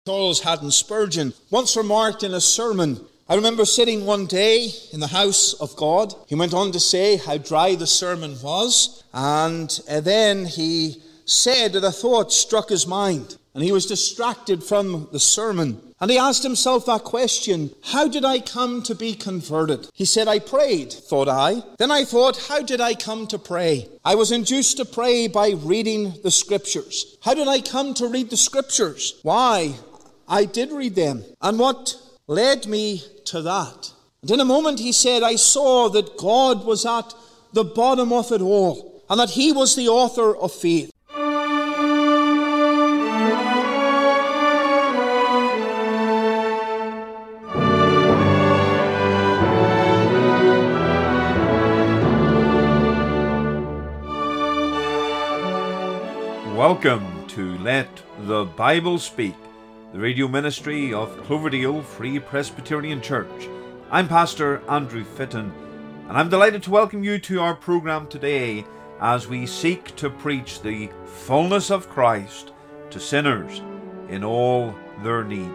Charles Haddon Spurgeon once remarked in a sermon, I remember sitting one day in the house of God. He went on to say how dry the sermon was, and then he said that a thought struck his mind, and he was distracted from the sermon. And he asked himself that question, how did I come to be converted? He said, I prayed, thought I. Then I thought, how did I come to pray? I was induced to pray by reading the Scriptures. How did I come to read the Scriptures? Why, I did read them. And what led me to that? And in a moment he said, I saw that God was at the bottom of it all, and that He was the author of faith. Welcome to Let the Bible Speak, the radio ministry of Cloverdale Free Presbyterian Church. I'm Pastor Andrew Fitton, and I'm delighted to welcome you to our program today as we seek to preach the fullness of Christ to sinners in all their need.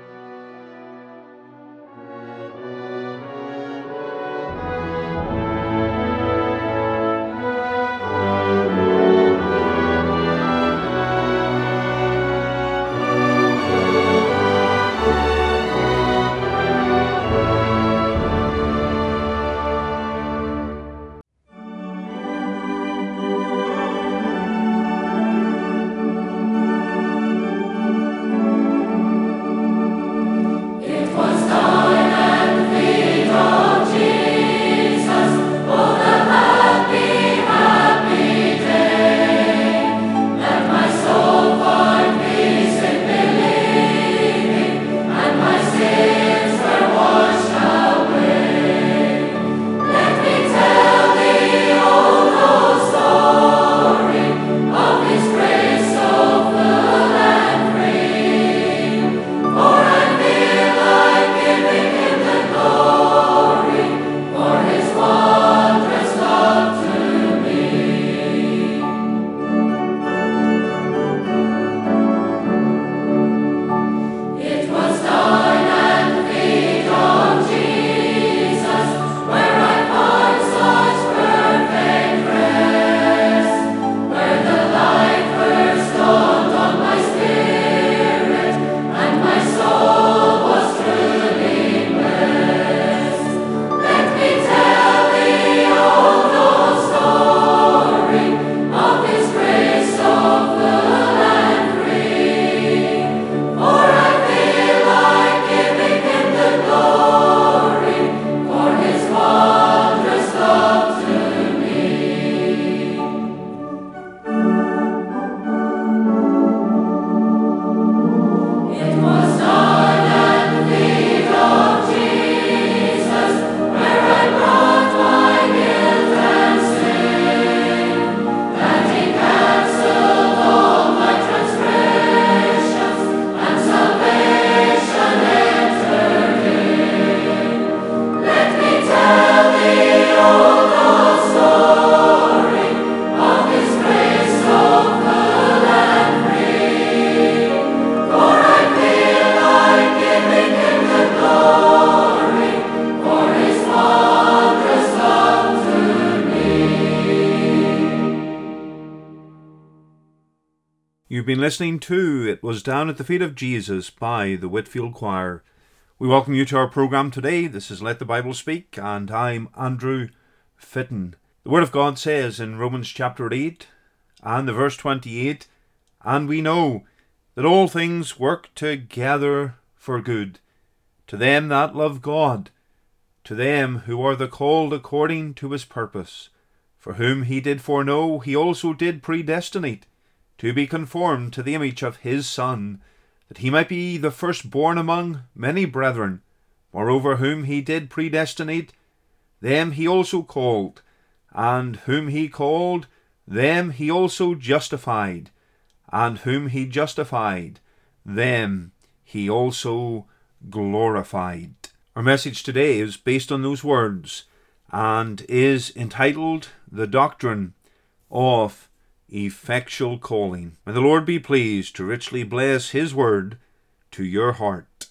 You've been listening to It Was Down at the Feet of Jesus by the Whitfield Choir. We welcome you to our program today. This is Let the Bible Speak, and I'm Andrew Fitton. The Word of God says in Romans chapter 8 and the verse 28, and we know that all things work together for good, to them that love God, to them who are the called according to His purpose. For whom He did foreknow, He also did predestinate, to be conformed to the image of His Son, that He might be the firstborn among many brethren. Moreover, whom He did predestinate, them He also called, and whom He called, them He also justified, and whom He justified, them He also glorified. Our message today is based on those words and is entitled The Doctrine of Effectual Calling. May the Lord be pleased to richly bless His word to your heart.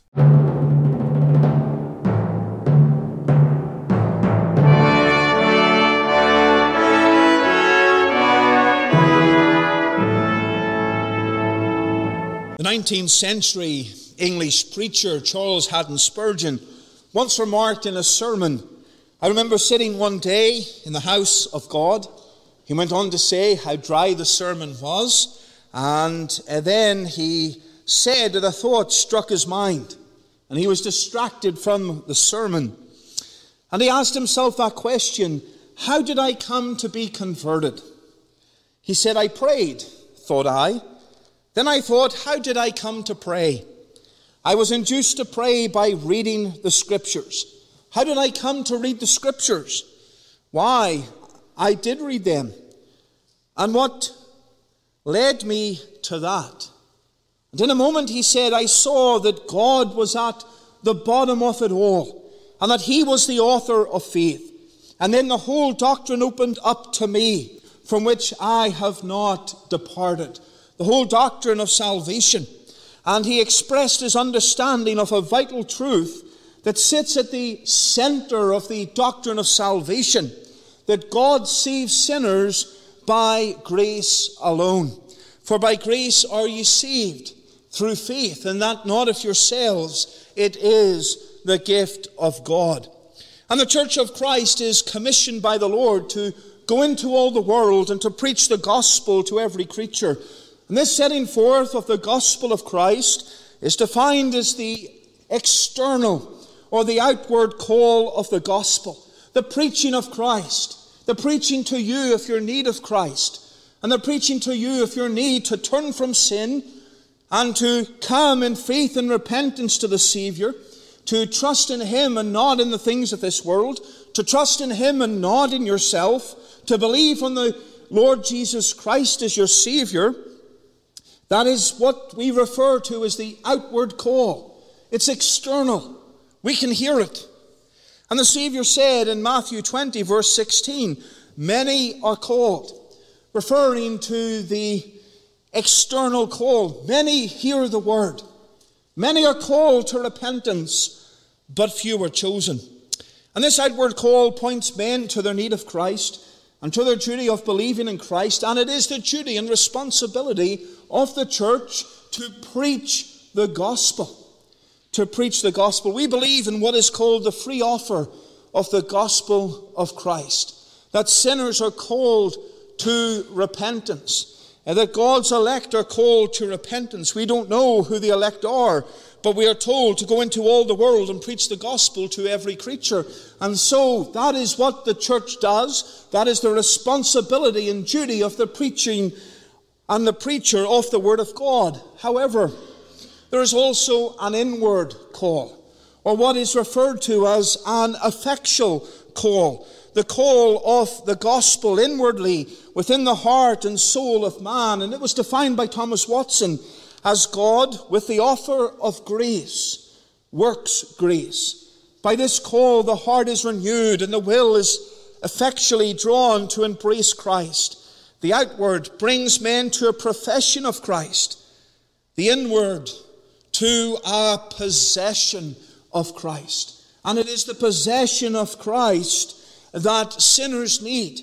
The 19th century English preacher Charles Haddon Spurgeon once remarked in a sermon, I remember sitting one day in the house of God. He went on to say how dry the sermon was, and then he said that a thought struck his mind, and he was distracted from the sermon. And he asked himself that question, how did I come to be converted? He said, I prayed, thought I. Then I thought, how did I come to pray? I was induced to pray by reading the Scriptures. How did I come to read the Scriptures? Why, I did read them. And what led me to that? And in a moment he said, I saw that God was at the bottom of it all, and that he was the author of faith. And then the whole doctrine opened up to me, from which I have not departed. The whole doctrine of salvation. And he expressed his understanding of a vital truth that sits at the center of the doctrine of salvation, that God saves sinners by grace alone. For by grace are ye saved through faith, and that not of yourselves, it is the gift of God. And the Church of Christ is commissioned by the Lord to go into all the world and to preach the gospel to every creature. And this setting forth of the gospel of Christ is defined as the external or the outward call of the gospel. The preaching of Christ. The preaching to you of your need of Christ. And the preaching to you of your need to turn from sin and to come in faith and repentance to the Savior. To trust in him and not in the things of this world. To trust in him and not in yourself. To believe on the Lord Jesus Christ as your Savior. That is what we refer to as the outward call. It's external. We can hear it. And the Savior said in Matthew 20, verse 16, many are called, referring to the external call. Many hear the word. Many are called to repentance, but few are chosen. And this outward call points men to their need of Christ and to their duty of believing in Christ. And it is the duty and responsibility of the church to preach the gospel. To preach the gospel. We believe in what is called the free offer of the gospel of Christ. That sinners are called to repentance. And that God's elect are called to repentance. We don't know who the elect are, but we are told to go into all the world and preach the gospel to every creature. And so that is what the church does. That is the responsibility and duty of the preaching and the preacher of the word of God. However, there is also an inward call, or what is referred to as an effectual call. The call of the gospel inwardly within the heart and soul of man. And it was defined by Thomas Watson as God, with the offer of grace, works grace. By this call, the heart is renewed and the will is effectually drawn to embrace Christ. The outward brings men to a profession of Christ. The inward to a possession of Christ. And it is the possession of Christ that sinners need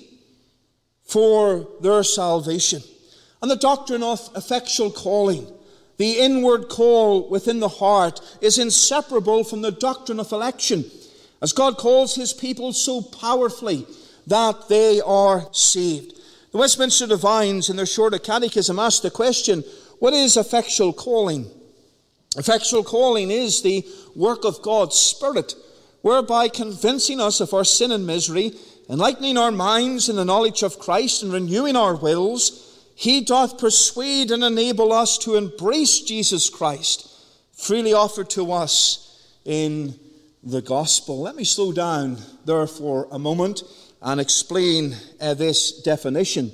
for their salvation. And the doctrine of effectual calling, the inward call within the heart, is inseparable from the doctrine of election, as God calls his people so powerfully that they are saved. The Westminster Divines, in their Shorter Catechism, ask the question, what is effectual calling? Effectual calling is the work of God's Spirit, whereby convincing us of our sin and misery, enlightening our minds in the knowledge of Christ, and renewing our wills, he doth persuade and enable us to embrace Jesus Christ, freely offered to us in the gospel. Let me slow down there for a moment and explain this definition.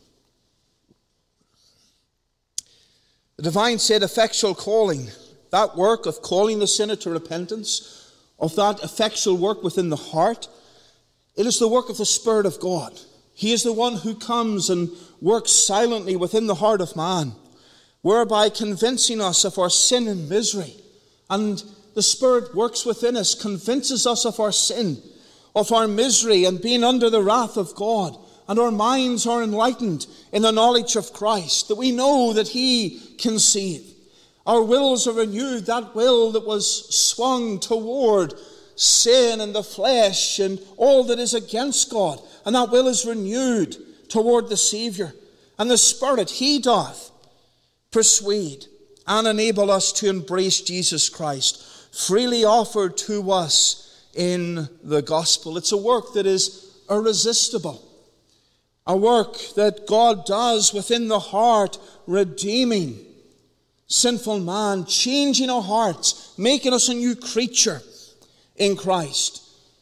The divine said effectual calling, that work of calling the sinner to repentance, of that effectual work within the heart, it is the work of the Spirit of God. He is the one who comes and works silently within the heart of man, whereby convincing us of our sin and misery, And the Spirit works within us, convinces us of our sin, of our misery, and being under the wrath of God. And our minds are enlightened in the knowledge of Christ, that we know that He can save. Our wills are renewed, that will that was swung toward sin and the flesh and all that is against God. And that will is renewed toward the Savior. And the Spirit, He doth persuade and enable us to embrace Jesus Christ, freely offered to us in the gospel. It's a work that is irresistible. A work that God does within the heart, redeeming sinful man, changing our hearts, making us a new creature in Christ.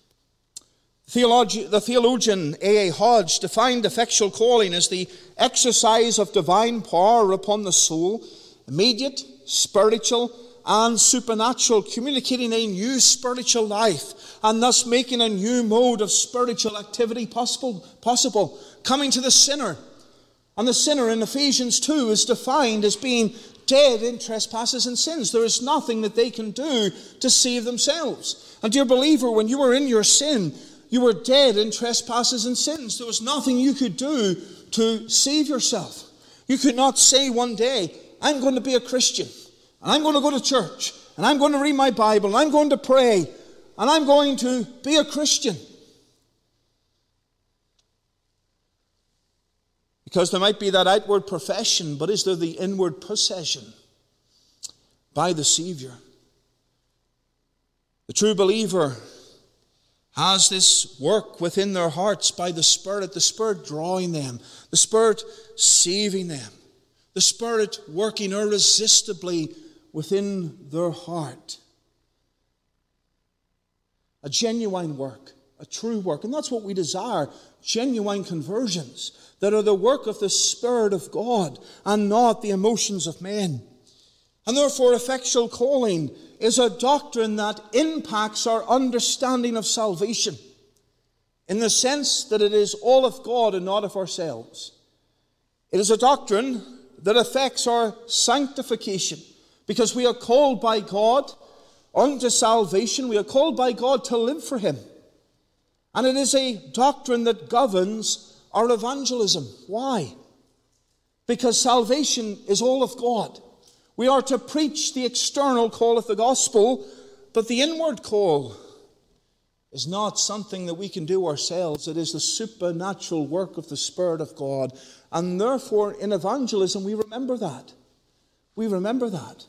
The theologian A.A. Hodge defined effectual calling as the exercise of divine power upon the soul, immediate, spiritual, and supernatural, communicating a new spiritual life, and thus making a new mode of spiritual activity possible, coming to the sinner. And the sinner in Ephesians 2 is defined as being dead in trespasses and sins. There is nothing that they can do to save themselves. And dear believer, when you were in your sin, you were dead in trespasses and sins. There was nothing you could do to save yourself. You could not say one day, I'm going to be a Christian, and I'm going to go to church, and I'm going to read my Bible, and I'm going to pray, and I'm going to be a Christian. Because there might be that outward profession, but is there the inward possession by the Savior? The true believer has this work within their hearts by the Spirit drawing them, the Spirit saving them, the Spirit working irresistibly within their heart. A genuine work, a true work, and that's what we desire, genuine conversions that are the work of the Spirit of God and not the emotions of men. And therefore, effectual calling is a doctrine that impacts our understanding of salvation in the sense that it is all of God and not of ourselves. It is a doctrine that affects our sanctification because we are called by God unto salvation. We are called by God to live for Him. And it is a doctrine that governs our evangelism. Why? Because salvation is all of God. We are to preach the external call of the gospel, but the inward call is not something that we can do ourselves. It is the supernatural work of the Spirit of God. And therefore, in evangelism, we remember that. We remember that.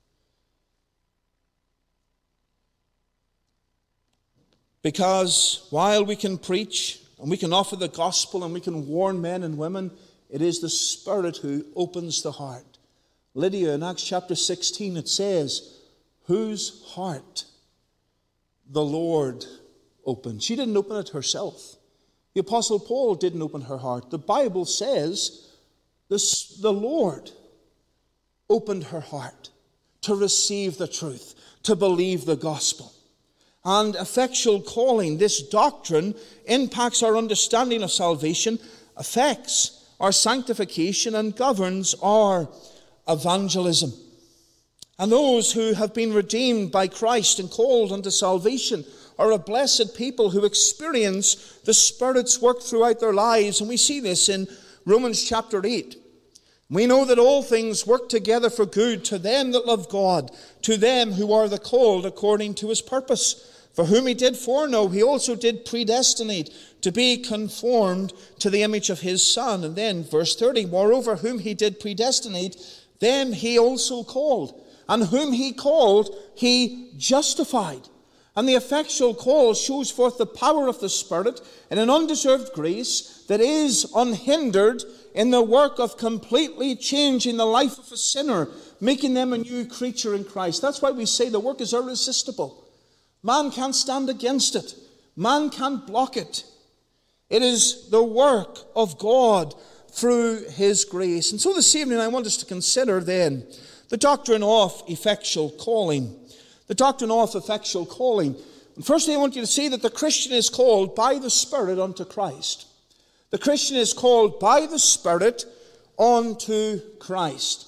Because while we can preach and we can offer the gospel and we can warn men and women, it is the Spirit who opens the heart. Lydia in Acts chapter 16, it says, whose heart the Lord opened. She didn't open it herself. The Apostle Paul didn't open her heart. The Bible says the Lord opened her heart to receive the truth, to believe the gospel. And effectual calling, this doctrine, impacts our understanding of salvation, affects our sanctification, and governs our evangelism. And those who have been redeemed by Christ and called unto salvation are a blessed people who experience the Spirit's work throughout their lives. And we see this in Romans chapter 8. We know that all things work together for good to them that love God, to them who are the called according to His purpose. For whom He did foreknow, He also did predestinate to be conformed to the image of His Son. And then verse 30, moreover, whom He did predestinate, them He also called. And whom He called, He justified. And the effectual call shows forth the power of the Spirit in an undeserved grace that is unhindered in the work of completely changing the life of a sinner, making them a new creature in Christ. That's why we say the work is irresistible. Man can't stand against it. Man can't block it. It is the work of God through His grace. And so this evening I want us to consider then the doctrine of effectual calling. The doctrine of effectual calling. And firstly, I want you to see that the Christian is called by the Spirit unto Christ. The Christian is called by the Spirit unto Christ.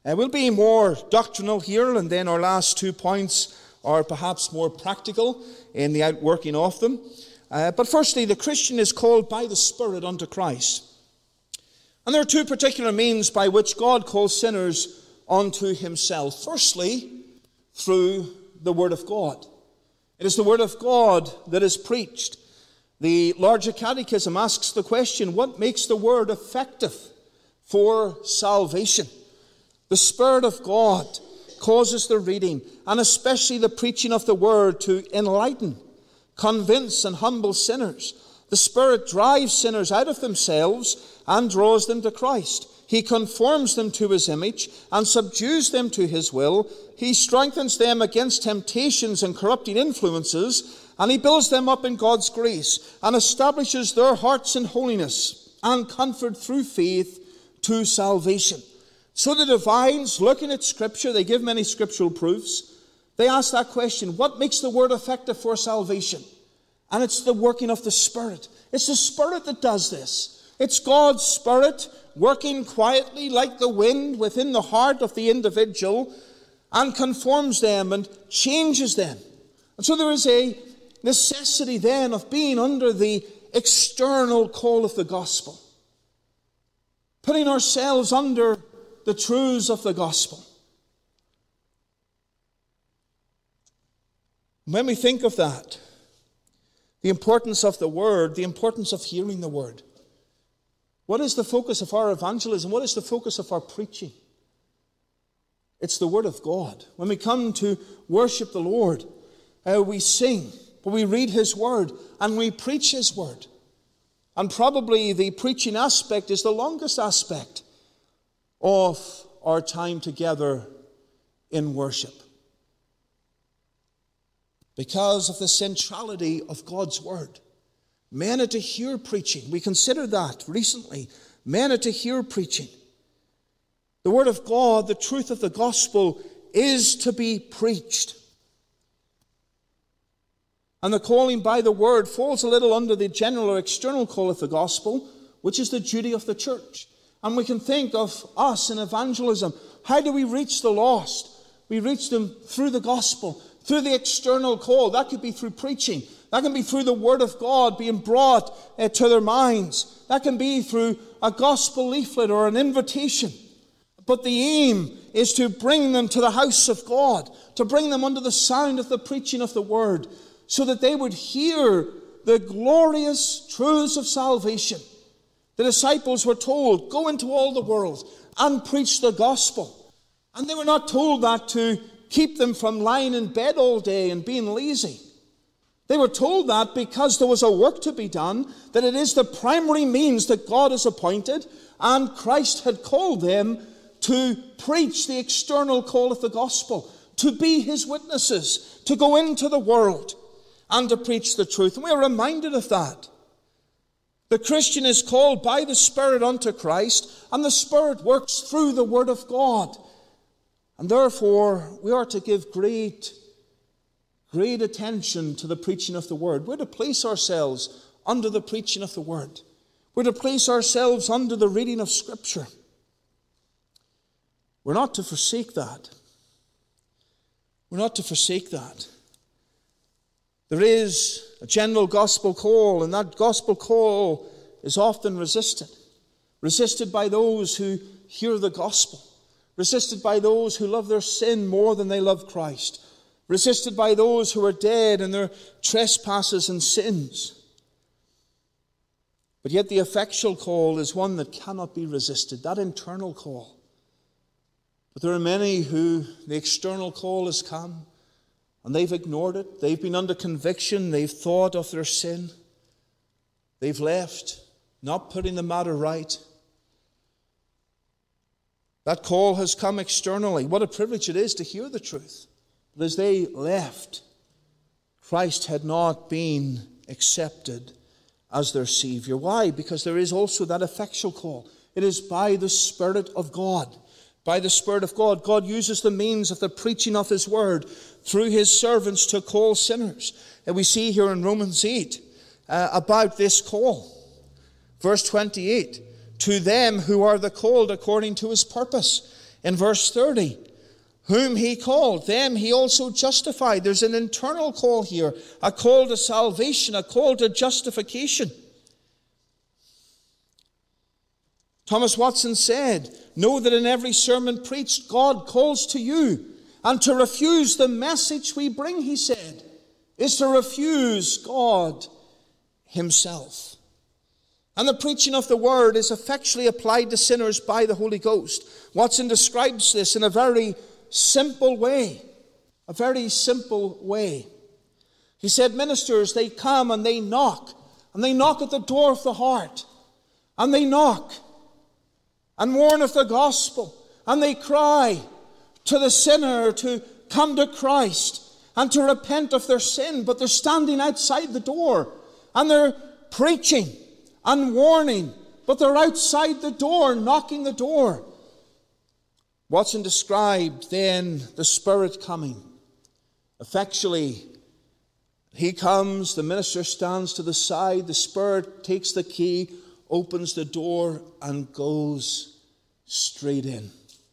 We'll be more doctrinal here, and then our last 2 points are perhaps more practical in the outworking of them. But firstly, the Christian is called by the Spirit unto Christ. And there are 2 particular means by which God calls sinners unto himself. Firstly, through the Word of God. It is the Word of God that is preached. The Larger Catechism asks the question, what makes the Word effective for salvation? The Spirit of God causes the reading, and especially the preaching of the Word, to enlighten, convince, and humble sinners. The Spirit drives sinners out of themselves and draws them to Christ. He conforms them to his image and subdues them to his will. He strengthens them against temptations and corrupting influences, and he builds them up in God's grace and establishes their hearts in holiness and comfort through faith to salvation. So the divines, looking at Scripture, they give many scriptural proofs. They ask that question, what makes the Word effective for salvation? And it's the working of the Spirit. It's the Spirit that does this. It's God's Spirit working quietly like the wind within the heart of the individual and conforms them and changes them. And so there is a necessity then of being under the external call of the gospel, putting ourselves under the truths of the gospel. When we think of that, the importance of the Word, the importance of hearing the Word, what is the focus of our evangelism? What is the focus of our preaching? It's the Word of God. When we come to worship the Lord, we sing, but we read His Word and we preach His Word. And probably the preaching aspect is the longest aspect of our time together in worship, because of the centrality of God's Word. Men are to hear preaching. We considered that recently. Men are to hear preaching. The Word of God, the truth of the gospel, is to be preached. And the calling by the Word falls a little under the general or external call of the gospel, which is the duty of the church. And we can think of us in evangelism. How do we reach the lost? We reach them through the gospel, through the external call. That could be through preaching. That can be through the Word of God being brought to their minds. That can be through a gospel leaflet or an invitation. But the aim is to bring them to the house of God, to bring them under the sound of the preaching of the Word, so that they would hear the glorious truths of salvation. The disciples were told, go into all the world and preach the gospel. And they were not told that to keep them from lying in bed all day and being lazy. They were told that because there was a work to be done, that it is the primary means that God has appointed, and Christ had called them to preach the external call of the gospel, to be His witnesses, to go into the world and to preach the truth. And we're reminded of that. The Christian is called by the Spirit unto Christ, and the Spirit works through the Word of God. And therefore, we are to give great attention to the preaching of the Word. We're to place ourselves under the preaching of the Word. We're to place ourselves under the reading of Scripture. We're not to forsake that. We're not to forsake that. There is a general gospel call, and that gospel call is often resisted. Resisted by those who hear the gospel. Resisted by those who love their sin more than they love Christ. Resisted by those who are dead in their trespasses and sins. But yet the effectual call is one that cannot be resisted, that internal call. But there are many who the external call has come, and they've ignored it. They've been under conviction. They've thought of their sin. They've left, not putting the matter right. That call has come externally. What a privilege it is to hear the truth. But as they left, Christ had not been accepted as their Savior. Why? Because there is also that effectual call. It is by the Spirit of God. By the Spirit of God, God uses the means of the preaching of His Word through His servants to call sinners. And we see here in Romans 8 about this call. Verse 28, to them who are the called according to His purpose. In verse 30, whom he called, them he also justified. There's an internal call here, a call to salvation, a call to justification. Thomas Watson said, know that in every sermon preached, God calls to you. And to refuse the message we bring, he said, is to refuse God himself. And the preaching of the word is effectually applied to sinners by the Holy Ghost. Watson describes this in a very simple way. A very simple way. He said, ministers, they come and they knock. And they knock at the door of the heart. And they knock and warn of the gospel. And they cry to the sinner to come to Christ and to repent of their sin. But they're standing outside the door. And they're preaching and warning, but they're outside the door, knocking the door. Watson described then the Spirit coming. Effectually, he comes, the minister stands to the side, the Spirit takes the key, opens the door, and goes straight in.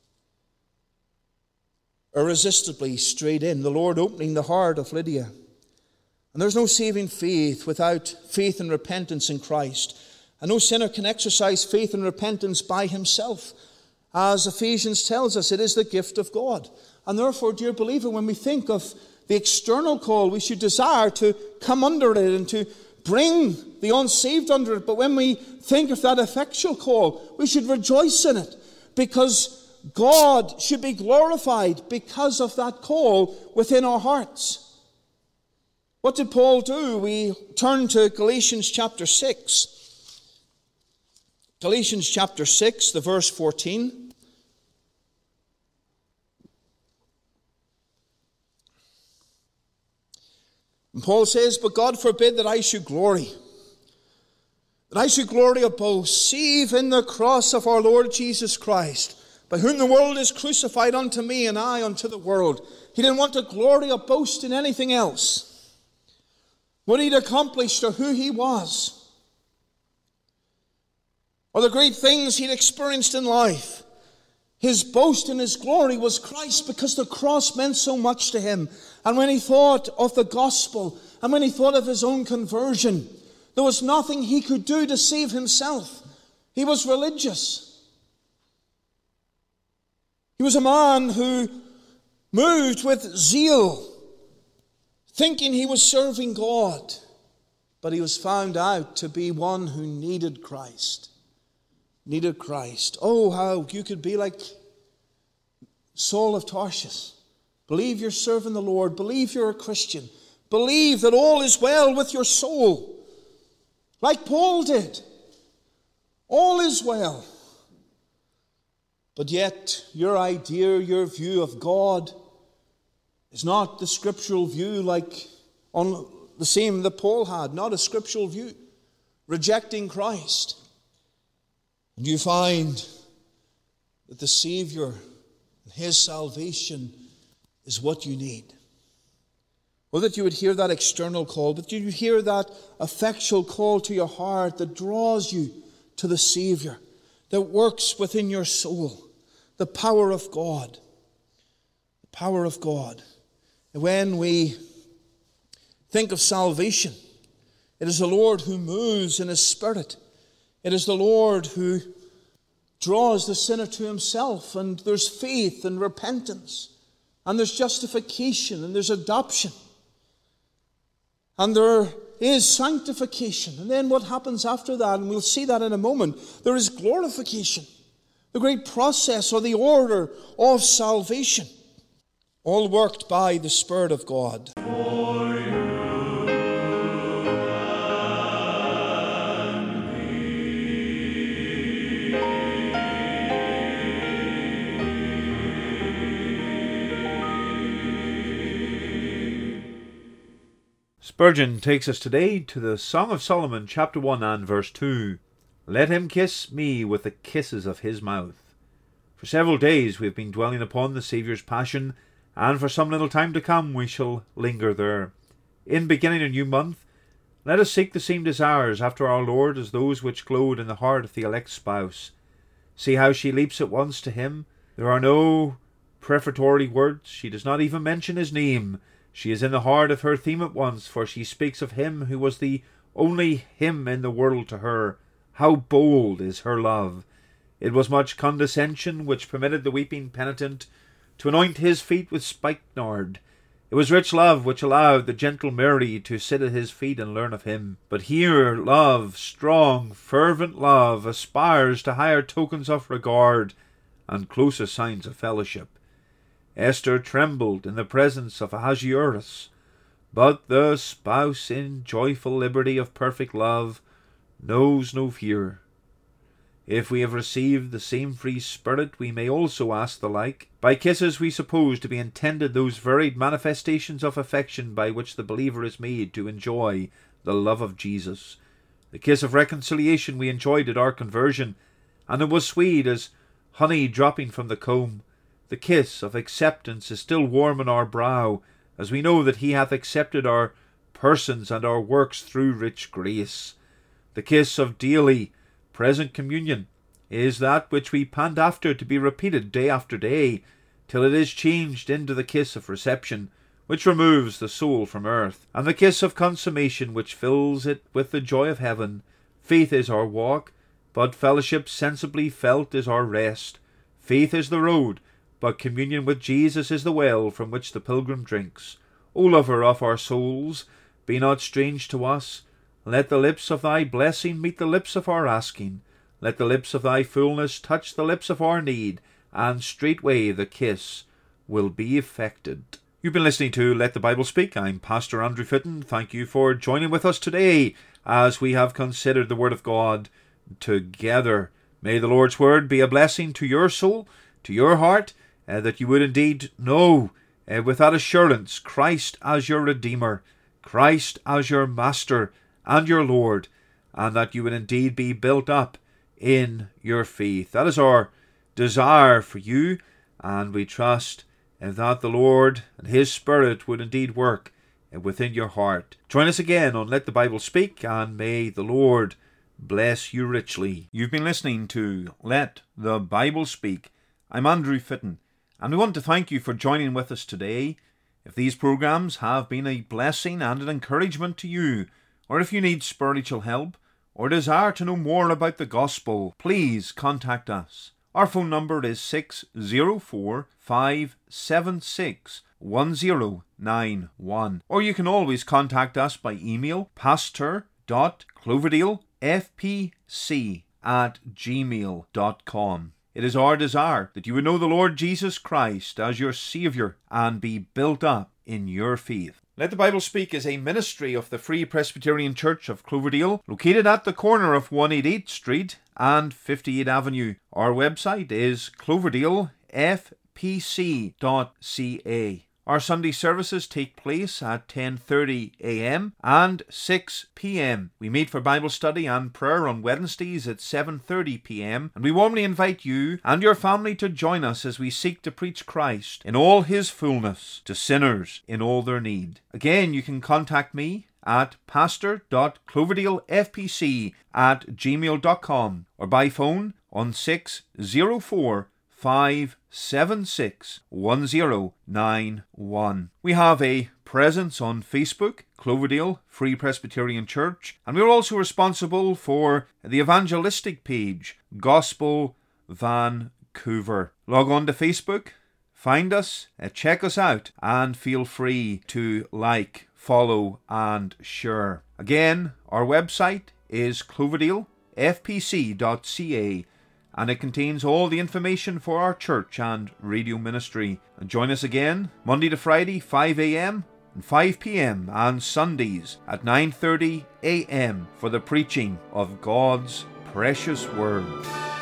Irresistibly straight in, the Lord opening the heart of Lydia. And there's no saving faith without faith and repentance in Christ. And no sinner can exercise faith and repentance by himself. As Ephesians tells us, it is the gift of God. And therefore, dear believer, when we think of the external call, we should desire to come under it and to bring the unsaved under it. But when we think of that effectual call, we should rejoice in it, because God should be glorified because of that call within our hearts. What did Paul do? We turn to Galatians chapter 6. Galatians chapter 6, the verse 14. And Paul says, but God forbid that I should glory. That I should glory or boast, save in the cross of our Lord Jesus Christ, by whom the world is crucified unto me, and I unto the world. He didn't want to glory or boast in anything else. What he'd accomplished or who he was, or the great things he'd experienced in life. His boast and his glory was Christ, because the cross meant so much to him. And when he thought of the gospel, and when he thought of his own conversion, there was nothing he could do to save himself. He was religious. He was a man who moved with zeal, thinking he was serving God, but he was found out to be one who needed Christ. Needed Christ. Oh, how you could be like Saul of Tarsus. Believe you're serving the Lord. Believe you're a Christian. Believe that all is well with your soul. Like Paul did. All is well. But yet, your idea, your view of God is not the scriptural view like on the same that Paul had. Not a scriptural view. Rejecting Christ. And you find that the Savior and his salvation is what you need. Well, that you would hear that external call, but you hear that effectual call to your heart that draws you to the Savior, that works within your soul, the power of God. The power of God. When we think of salvation, it is the Lord who moves in his Spirit. It is the Lord who draws the sinner to himself, and there's faith and repentance, and there's justification, and there's adoption, and there is sanctification. And then what happens after that, and we'll see that in a moment, there is glorification, the great process or the order of salvation, all worked by the Spirit of God. Spurgeon takes us today to the Song of Solomon, chapter 1 and verse 2. Let him kiss me with the kisses of his mouth. For several days we have been dwelling upon the Saviour's passion, and for some little time to come we shall linger there. In beginning a new month, let us seek the same desires after our Lord as those which glowed in the heart of the elect spouse. See how she leaps at once to him, There are no prefatory words. She does not even mention his name. She is in the heart of her theme at once, for she speaks of him who was the only him in the world to her. How bold is her love! It was much condescension which permitted the weeping penitent to anoint his feet with spikenard. It was rich love which allowed the gentle Mary to sit at his feet and learn of him. But here love, strong, fervent love, aspires to higher tokens of regard and closer signs of fellowship. Esther trembled in the presence of Ahasuerus, but the spouse in joyful liberty of perfect love knows no fear. If we have received the same free spirit, we may also ask the like. By kisses we suppose to be intended those varied manifestations of affection by which the believer is made to enjoy the love of Jesus. The kiss of reconciliation we enjoyed at our conversion, and it was sweet as honey dropping from the comb. The kiss of acceptance is still warm on our brow, as we know that he hath accepted our persons and our works through rich grace. The kiss of daily present communion is that which we pant after to be repeated day after day, till it is changed into the kiss of reception, which removes the soul from earth, and the kiss of consummation which fills it with the joy of heaven. Faith is our walk, but fellowship sensibly felt is our rest. Faith is the road, but communion with Jesus is the well from which the pilgrim drinks. O lover of our souls, be not strange to us. Let the lips of thy blessing meet the lips of our asking. Let the lips of thy fullness touch the lips of our need, and straightway the kiss will be effected. You've been listening to Let the Bible Speak. I'm Pastor Andrew Fitton. Thank you for joining with us today as we have considered the Word of God together. May the Lord's Word be a blessing to your soul, to your heart, that you would indeed know with that assurance Christ as your Redeemer, Christ as your Master and your Lord, and that you would indeed be built up in your faith. That is our desire for you, and we trust that the Lord and His Spirit would indeed work within your heart. Join us again on Let the Bible Speak, and may the Lord bless you richly. You've been listening to Let the Bible Speak. I'm Andrew Fitton, and we want to thank you for joining with us today. If these programs have been a blessing and an encouragement to you, or if you need spiritual help, or desire to know more about the gospel, please contact us. Our phone number is 604-576-1091, or you can always contact us by email, pastor.cloverdalefpc@gmail.com. It is our desire that you would know the Lord Jesus Christ as your Saviour and be built up in your faith. Let the Bible Speak is a ministry of the Free Presbyterian Church of Cloverdale, located at the corner of 188 Street and 58 Avenue. Our website is cloverdalefpc.ca. Our Sunday services take place at 10:30 a.m. and 6 p.m. We meet for Bible study and prayer on Wednesdays at 7:30 p.m. and we warmly invite you and your family to join us as we seek to preach Christ in all His fullness to sinners in all their need. Again, you can contact me at pastor.cloverdalefpc@gmail.com or by phone on 604-576-1091. We have a presence on Facebook, Cloverdale Free Presbyterian Church, and we're also responsible for the evangelistic page, Gospel Vancouver. Log on to Facebook, find us, check us out, and feel free to like, follow, and share. Again, our website is cloverdalefpc.ca, and it contains all the information for our church and radio ministry. And join us again Monday to Friday, 5 a.m. and 5 p.m. and Sundays at 9:30 a.m. for the preaching of God's precious Word.